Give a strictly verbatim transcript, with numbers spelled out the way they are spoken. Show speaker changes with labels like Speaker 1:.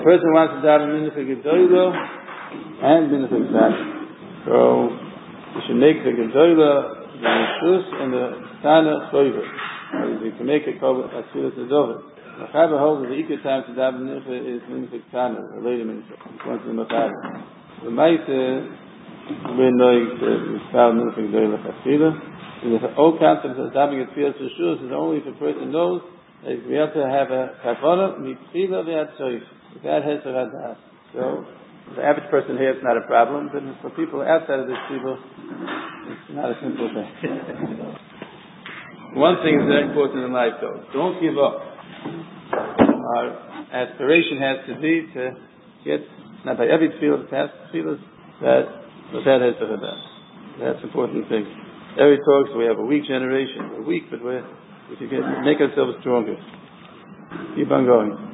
Speaker 1: The person wants to daven mincha gedola and mincha k'tana. So you should make the gedola, the mishus, and the k'tana chover. You can make it called a tefillah tzover. The Machaber holds that the equal time to daven mincha is mincha k'tana, or later mincha. Once the Machaber. The Maita, we're knowing the spell mincha gedola tefillah. And the old concept of davening at tefillah rishus is only if a person knows that we have to have a kavana mitfila v'atzoif. That has to have that. So the average person here, it's not a problem, but for people outside of this tefillah, it's not a simple thing. One thing is very important in life, though. Don't give up. Our aspiration has to be to get, not by every tefillah, past tefillahs, that that has to have that. That's an important thing. Every talks, we have a weak generation. We're weak, but we're, we can get, make ourselves stronger. Keep on going.